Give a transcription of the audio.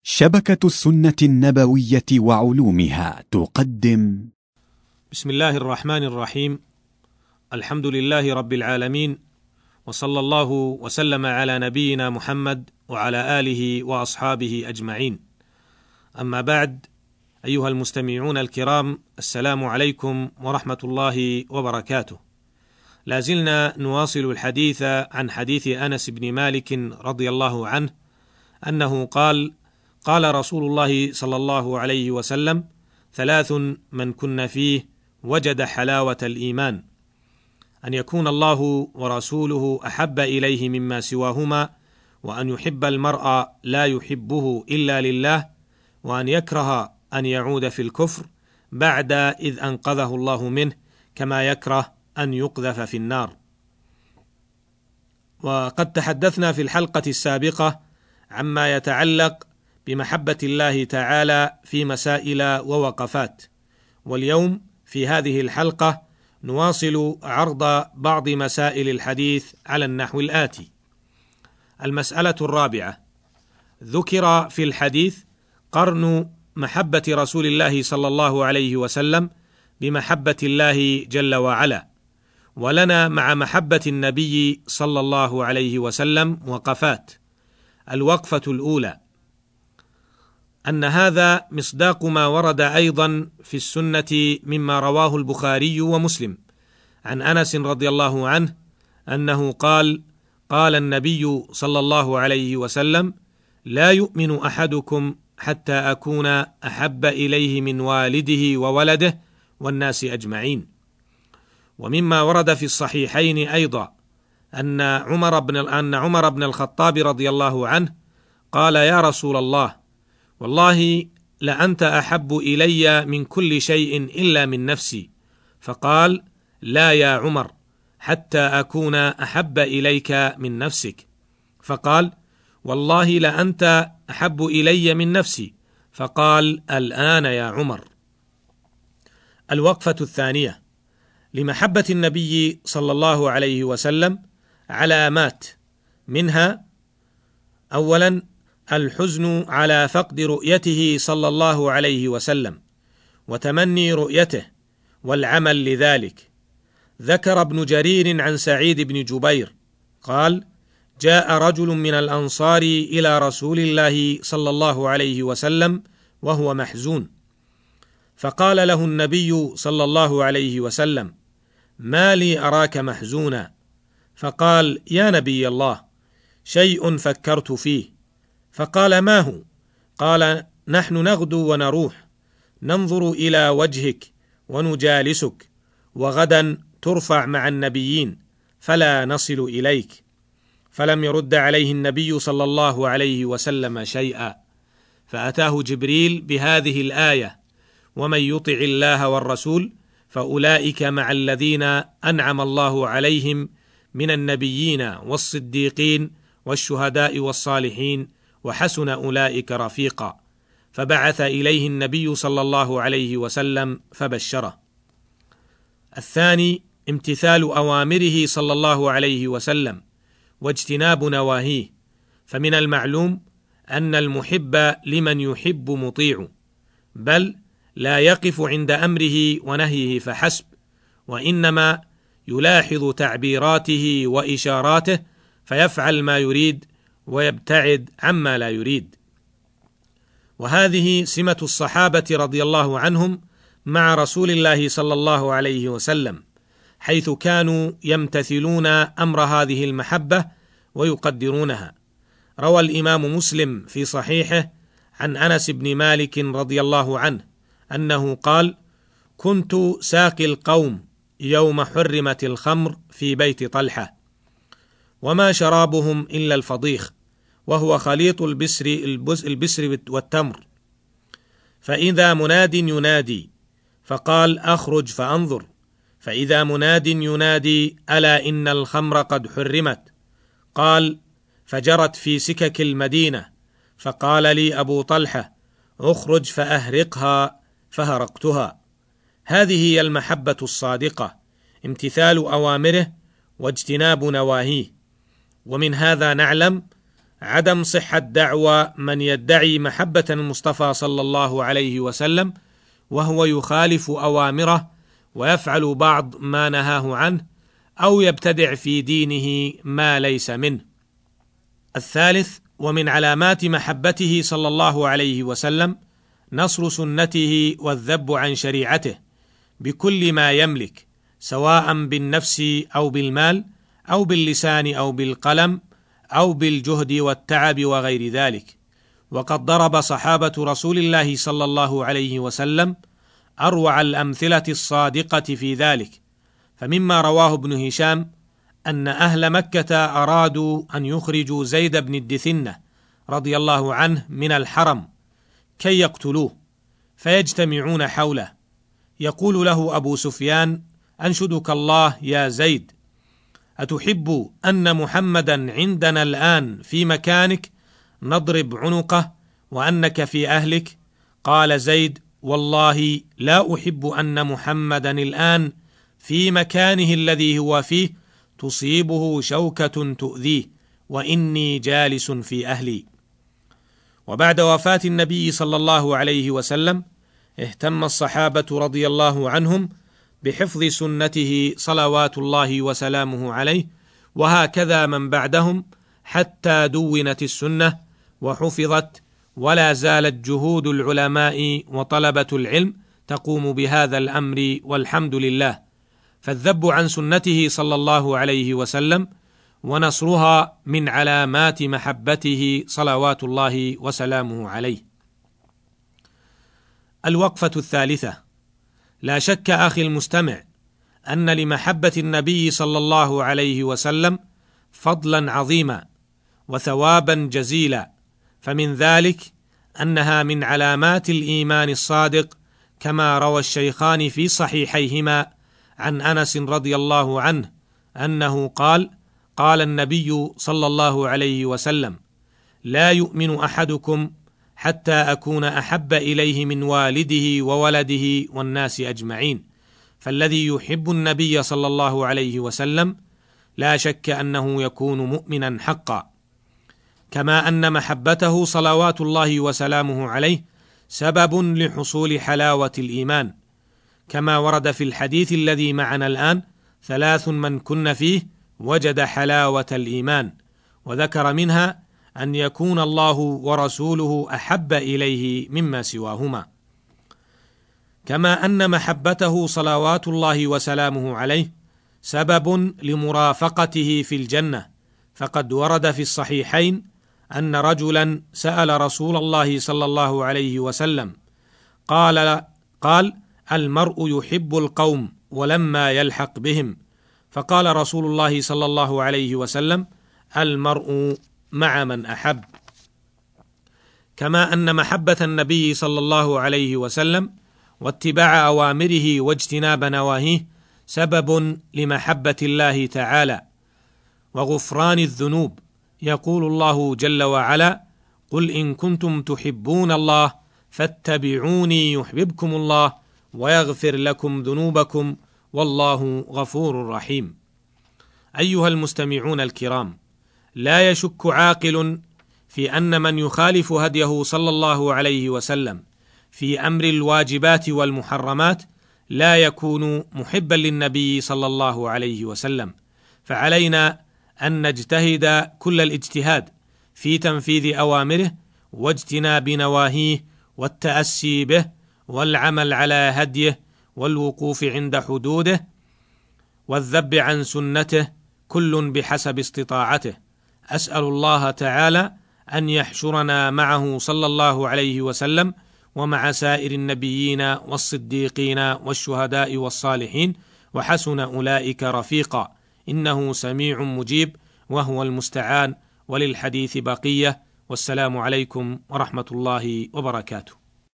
شبكة السنة النبوية وعلومها تقدم. بسم الله الرحمن الرحيم. الحمد لله رب العالمين، وصلى الله وسلم على نبينا محمد وعلى آله وأصحابه أجمعين. أما بعد، أيها المستمعون الكرام، السلام عليكم ورحمة الله وبركاته. لازلنا نواصل الحديث عن حديث أنس بن مالك رضي الله عنه أنه قال: قال رسول الله صلى الله عليه وسلم: 3 من كن فيه وجد حلاوة الإيمان: أن يكون الله ورسوله أحب إليه مما سواهما، وأن يحب المرء لا يحبه إلا لله، وأن يكره أن يعود في الكفر بعد إذ أنقذه الله منه، كما يكره أن يقذف في النار. وقد تحدثنا في الحلقة السابقة عما يتعلق بمحبة الله تعالى في مسائل ووقفات، واليوم في هذه الحلقة نواصل عرض بعض مسائل الحديث على النحو الآتي. المسألة الرابعة: ذكر في الحديث قرن محبة رسول الله صلى الله عليه وسلم بمحبة الله جل وعلا، ولنا مع محبة النبي صلى الله عليه وسلم وقفات. الوقفة الأولى: أن هذا مصداق ما ورد أيضا في السنة مما رواه البخاري ومسلم عن أنس رضي الله عنه أنه قال: قال النبي صلى الله عليه وسلم: لا يؤمن أحدكم حتى أكون أحب إليه من والده وولده والناس أجمعين. ومما ورد في الصحيحين أيضا أن عمر بن الخطاب رضي الله عنه قال: يا رسول الله، والله لأنت أحب إلي من كل شيء إلا من نفسي. فقال: لا يا عمر، حتى أكون أحب إليك من نفسك. فقال: والله لأنت أحب إلي من نفسي. فقال: الآن يا عمر. الوقفة الثانية: لمحبة النبي صلى الله عليه وسلم علامات، منها: أولا الحزن على فقد رؤيته صلى الله عليه وسلم وتمني رؤيته والعمل لذلك. ذكر ابن جرير عن سعيد بن جبير قال: جاء رجل من الأنصار إلى رسول الله صلى الله عليه وسلم وهو محزون، فقال له النبي صلى الله عليه وسلم: ما لي أراك محزونا؟ فقال: يا نبي الله، شيء فكرت فيه. فقال: ما هو؟ قال: نحن نغدو ونروح، ننظر إلى وجهك ونجالسك، وغدا ترفع مع النبيين فلا نصل إليك. فلم يرد عليه النبي صلى الله عليه وسلم شيئا، فأتاه جبريل بهذه الآية: ومن يطع الله والرسول فأولئك مع الذين أنعم الله عليهم من النبيين والصديقين والشهداء والصالحين وحسن أولئك رفيقا. فبعث إليه النبي صلى الله عليه وسلم فبشره. الثاني امتثال أوامره صلى الله عليه وسلم واجتناب نواهيه، فمن المعلوم أن المحب لمن يحب مطيع، بل لا يقف عند أمره ونهيه فحسب، وإنما يلاحظ تعبيراته وإشاراته فيفعل ما يريد ويبتعد عما لا يريد. وهذه سمة الصحابة رضي الله عنهم مع رسول الله صلى الله عليه وسلم، حيث كانوا يمتثلون أمر هذه المحبة ويقدرونها. روى الإمام مسلم في صحيحه عن أنس بن مالك رضي الله عنه أنه قال: كنت ساقي القوم يوم حرمت الخمر في بيت طلحة، وما شرابهم إلا الفضيخ، وهو خليط البسر والتمر، فإذا مناد ينادي، فقال: أخرج فأنظر، فإذا مناد ينادي: ألا إن الخمر قد حرمت. قال: فجرت في سكك المدينة، فقال لي أبو طلحة: أخرج فأهرقها، فهرقتها. هذه هي المحبة الصادقة، امتثال أوامره واجتناب نواهيه. ومن هذا نعلم عدم صحة دعوى من يدعي محبة المصطفى صلى الله عليه وسلم وهو يخالف أوامره ويفعل بعض ما نهاه عنه أو يبتدع في دينه ما ليس منه. الثالث: ومن علامات محبته صلى الله عليه وسلم نصر سنته والذب عن شريعته بكل ما يملك، سواء بالنفس أو بالمال أو باللسان أو بالقلم أو بالجهد والتعب وغير ذلك. وقد ضرب صحابة رسول الله صلى الله عليه وسلم أروع الأمثلة الصادقة في ذلك، فمما رواه ابن هشام أن أهل مكة أرادوا أن يخرجوا زيد بن الدثنة رضي الله عنه من الحرم كي يقتلوه، فيجتمعون حوله، يقول له أبو سفيان: أنشدك الله يا زيد، أتحب أن محمدا عندنا الآن في مكانك نضرب عنقه وأنك في أهلك؟ قال زيد: والله لا أحب أن محمدا الآن في مكانه الذي هو فيه تصيبه شوكة تؤذيه وإني جالس في أهلي. وبعد وفاة النبي صلى الله عليه وسلم اهتم الصحابة رضي الله عنهم بحفظ سنته صلوات الله وسلامه عليه، وهكذا من بعدهم حتى دونت السنة وحفظت، ولا زالت جهود العلماء وطلبة العلم تقوم بهذا الأمر والحمد لله. فالذب عن سنته صلى الله عليه وسلم ونصرها من علامات محبته صلوات الله وسلامه عليه. الوقفة الثالثة: لا شك أخي المستمع أن لمحبة النبي صلى الله عليه وسلم فضلا عظيما وثوابا جزيلا، فمن ذلك أنها من علامات الإيمان الصادق، كما روى الشيخان في صحيحيهما عن أنس رضي الله عنه أنه قال: قال النبي صلى الله عليه وسلم: لا يؤمن أحدكم حتى أكون أحب إليه من والده وولده والناس أجمعين. فالذي يحب النبي صلى الله عليه وسلم لا شك أنه يكون مؤمنا حقا، كما أن محبته صلوات الله وسلامه عليه سبب لحصول حلاوة الإيمان، كما ورد في الحديث الذي معنا الآن: 3 من كن فيه وجد حلاوة الإيمان، وذكر منها أن يكون الله ورسوله أحب إليه مما سواهما. كما أن محبته صلوات الله وسلامه عليه سبب لمرافقته في الجنة، فقد ورد في الصحيحين أن رجلا سأل رسول الله صلى الله عليه وسلم قال: المرء يحب القوم ولما يلحق بهم، فقال رسول الله صلى الله عليه وسلم: المرء مع من أحب. كما أن محبة النبي صلى الله عليه وسلم واتباع أوامره واجتناب نواهيه سبب لمحبة الله تعالى وغفران الذنوب. يقول الله جل وعلا: قل إن كنتم تحبون الله فاتبعوني يحببكم الله ويغفر لكم ذنوبكم والله غفور رحيم. أيها المستمعون الكرام، لا يشك عاقل في أن من يخالف هديه صلى الله عليه وسلم في أمر الواجبات والمحرمات لا يكون محبا للنبي صلى الله عليه وسلم، فعلينا أن نجتهد كل الاجتهاد في تنفيذ أوامره واجتناب نواهيه والتأسي به والعمل على هديه والوقوف عند حدوده والذب عن سنته، كل بحسب استطاعته. أسأل الله تعالى أن يحشرنا معه صلى الله عليه وسلم ومع سائر النبيين والصديقين والشهداء والصالحين، وحسن أولئك رفيقا، إنه سميع مجيب وهو المستعان، وللحديث بقية. والسلام عليكم ورحمة الله وبركاته.